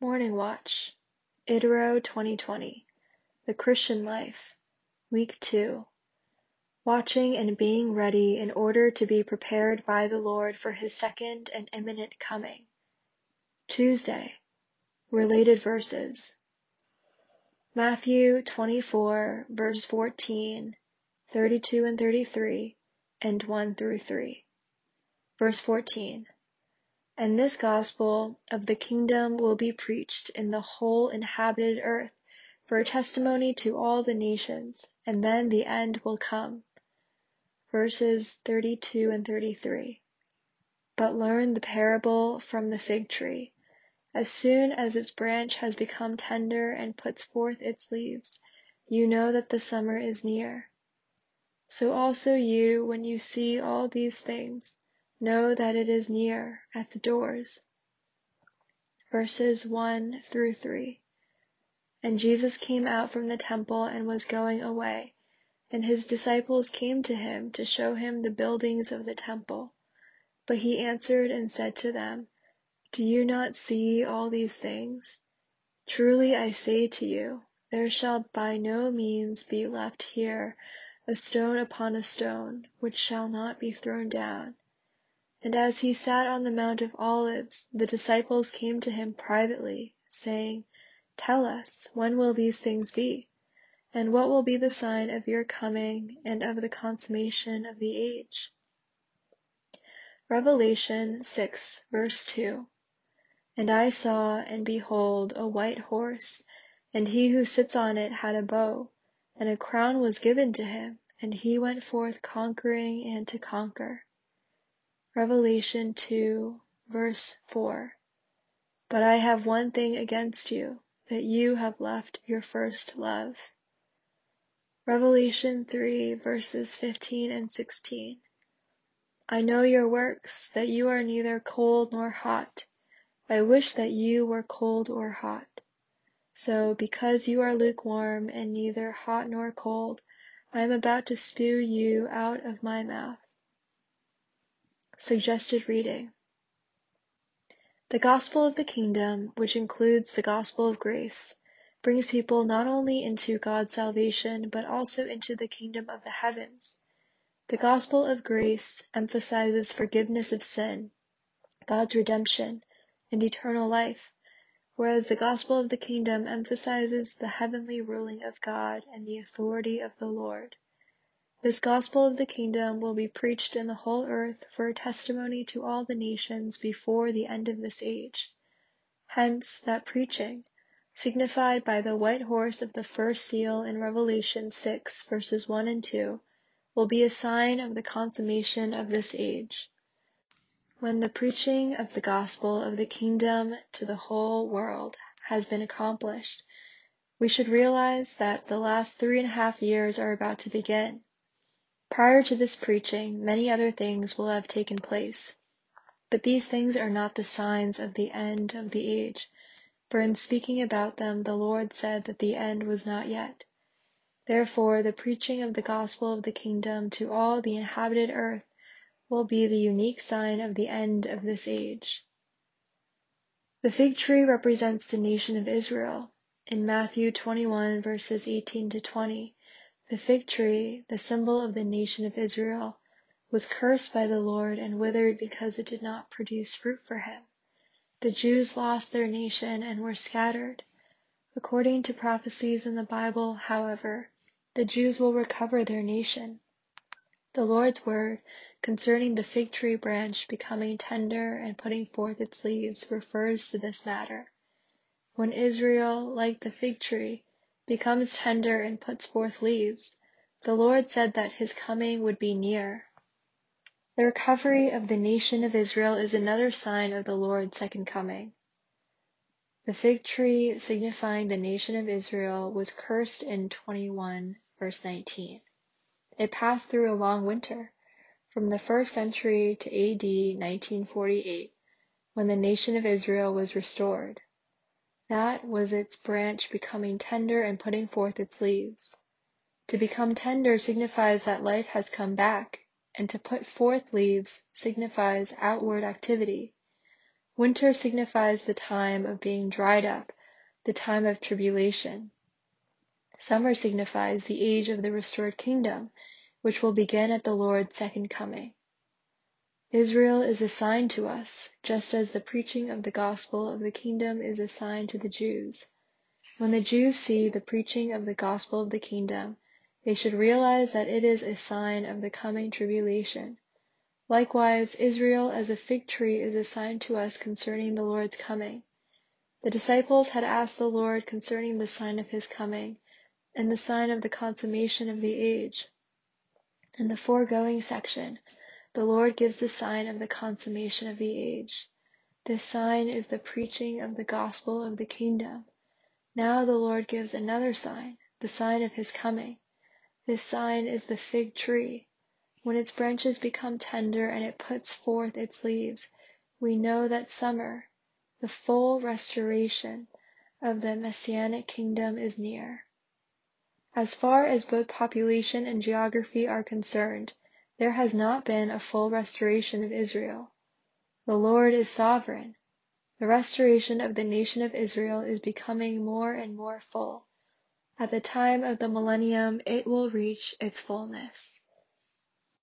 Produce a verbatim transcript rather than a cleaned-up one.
Morning Watch, Idero twenty twenty, The Christian Life, Week two, Watching and being ready in order to be prepared by the Lord for His second and imminent coming. Tuesday, Related Verses, Matthew twenty-four, verse fourteen, thirty-two and thirty-three, and one through three. Verse fourteen. And this gospel of the kingdom will be preached in the whole inhabited earth for a testimony to all the nations, and then the end will come. Verses thirty-two and thirty-three. But learn the parable from the fig tree. As soon as its branch has become tender and puts forth its leaves, you know that the summer is near. So also you, when you see all these things, know that it is near, at the doors. Verses one through three. And Jesus came out from the temple and was going away, and his disciples came to him to show him the buildings of the temple. But he answered and said to them, Do you not see all these things? Truly I say to you, there shall by no means be left here a stone upon a stone, which shall not be thrown down. And as he sat on the Mount of Olives, the disciples came to him privately, saying, Tell us, when will these things be? And what will be the sign of your coming and of the consummation of the age? Revelation six, verse two. And I saw, and behold, a white horse, and he who sits on it had a bow, and a crown was given to him, and he went forth conquering and to conquer. Revelation two, verse four. But I have one thing against you, that you have left your first love. Revelation three, verses fifteen and sixteen. I know your works, that you are neither cold nor hot. I wish that you were cold or hot. So, because you are lukewarm and neither hot nor cold, I am about to spew you out of my mouth. Suggested reading. The gospel of the kingdom, which includes the gospel of grace, brings people not only into God's salvation, but also into the kingdom of the heavens. The gospel of grace emphasizes forgiveness of sin, God's redemption, and eternal life, whereas the gospel of the kingdom emphasizes the heavenly ruling of God and the authority of the Lord. This gospel of the kingdom will be preached in the whole earth for a testimony to all the nations before the end of this age. Hence, that preaching, signified by the white horse of the first seal in Revelation six, verses one and two, will be a sign of the consummation of this age. When the preaching of the gospel of the kingdom to the whole world has been accomplished, we should realize that the last three and a half years are about to begin. Prior to this preaching, many other things will have taken place, but these things are not the signs of the end of the age, for in speaking about them the Lord said that the end was not yet. Therefore, the preaching of the gospel of the kingdom to all the inhabited earth will be the unique sign of the end of this age. The fig tree represents the nation of Israel. In Matthew twenty-one, verses eighteen to twenty, the fig tree, the symbol of the nation of Israel, was cursed by the Lord and withered because it did not produce fruit for him. The Jews lost their nation and were scattered. According to prophecies in the Bible, however, the Jews will recover their nation. The Lord's word concerning the fig tree branch becoming tender and putting forth its leaves refers to this matter. When Israel, like the fig tree, becomes tender and puts forth leaves, the Lord said that his coming would be near. The recovery of the nation of Israel is another sign of the Lord's second coming. The fig tree, signifying the nation of Israel, was cursed in twenty-one, verse nineteen. It passed through a long winter, from the first century to A D nineteen forty-eight, when the nation of Israel was restored. That was its branch becoming tender and putting forth its leaves. To become tender signifies that life has come back, and to put forth leaves signifies outward activity. Winter signifies the time of being dried up, the time of tribulation. Summer signifies the age of the restored kingdom, which will begin at the Lord's second coming. Israel is a sign to us, just as the preaching of the gospel of the kingdom is a sign to the Jews. When the Jews see the preaching of the gospel of the kingdom, they should realize that it is a sign of the coming tribulation. Likewise, Israel as a fig tree is a sign to us concerning the Lord's coming. The disciples had asked the Lord concerning the sign of his coming, and the sign of the consummation of the age. In the foregoing section, the Lord gives the sign of the consummation of the age. This sign is the preaching of the gospel of the kingdom. Now the Lord gives another sign, the sign of his coming. This sign is the fig tree. When its branches become tender and it puts forth its leaves, we know that summer, the full restoration of the Messianic kingdom, is near. As far as both population and geography are concerned, there has not been a full restoration of Israel. The Lord is sovereign. The restoration of the nation of Israel is becoming more and more full. At the time of the millennium, it will reach its fullness.